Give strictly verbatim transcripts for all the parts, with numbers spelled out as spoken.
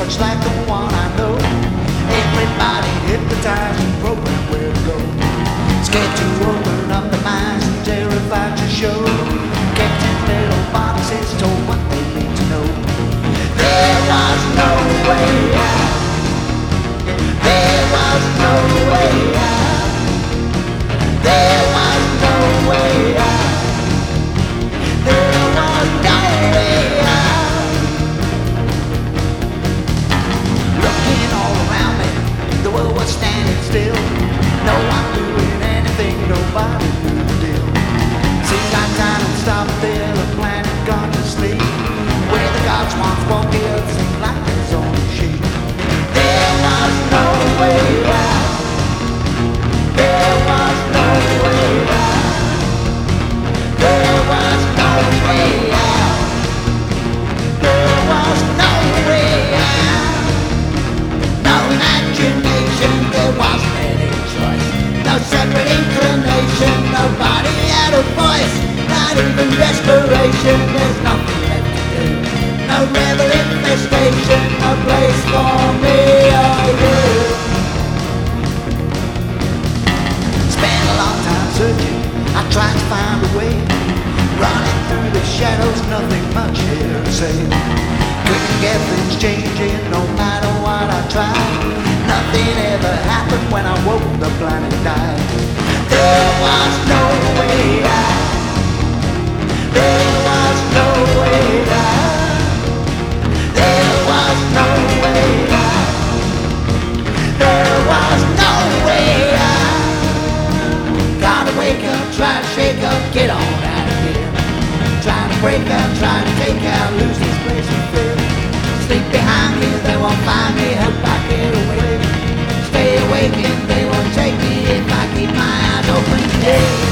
looks like the one I know. Everybody hypnotized and programmed where to go. Scared to open up their minds and terrified to show. Kept in little boxes, told what they need to know. There was no way out. There was no way out. There was no way out. There was no way out. Looking all around me, the world was standing still. No one doing anything, nobody knew the deal. Seems like time had stopped there, the planet gone to sleep. Where the gods once walked the earth seemed like there's only sheep. There was no way out. There was no way out. There was no way out. There was no way out. No imagination, there wasn't any choice. No separate inclination, nobody had a voice. Not even desperation, there's nothing left to do. No rebel infestation, no place for me or you. Spent a long time searching, I tried to find a way. Running through the shadows, nothing much here to say. Couldn't get things changing, no matter what I tried. Nothing ever happened when I woke, the planet died. There was no way out. There was no way out. There was no way out. There was no way out. Gotta wake up, try to shake up, get on out of here. Trying to break up, trying to take out, lose this place we feel. Sleep behind me, they won't find me, hope I get away. Stay awake and they won't take me if I keep my eyes open today.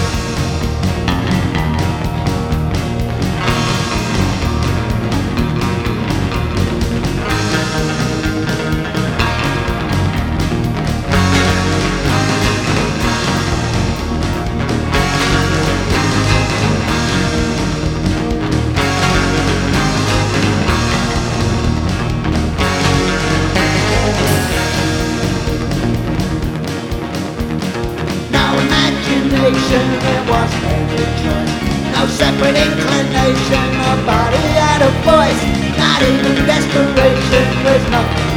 There wasn't any choice. No separate inclination. Nobody had a voice. Not even desperation. There's nothing